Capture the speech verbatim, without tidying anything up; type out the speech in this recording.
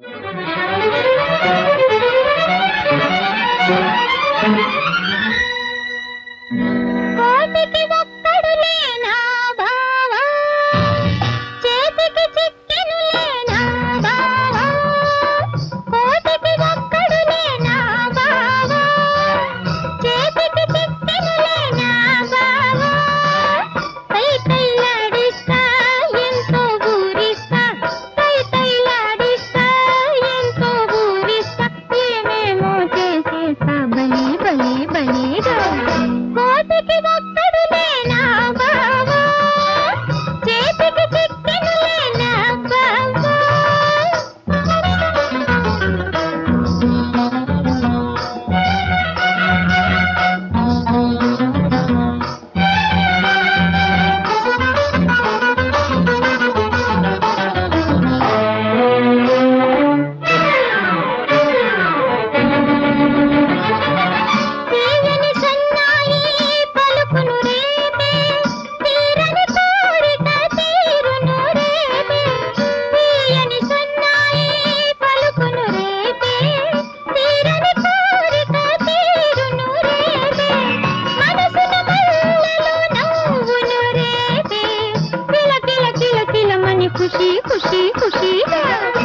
కోటికి ఒక్కడు లేనా బావా, చేతికి చిక్కెను లేనా బావా, కోటికి ఒక్కడు లేనా బావా, చేతికి చిక్కెను లేనా బావా, తై తైలాడిస్తా ఎంతో ఊరిస్తా, తై తైలాడిస్తా ఎంతో ఊరిస్తా, ఏమేమో చేసేస్తా బలి బలి బలిగా. కోటికి ఒక్కడు లేనా బావా, చేతికి చిక్కెను లేనా బావా. తీయని సన్నాయి పలుకును రేపే, తీరని కోరిక తీరును రేపే, తీయని సన్నాయి పలుకును రేపే, తీరని కోరిక తీరును రేపే, మనసున మల్లెలు నవ్వును రేపే, కిల కిల కిల కిలమని ఖుషి ఖుషి ఖుషిగా.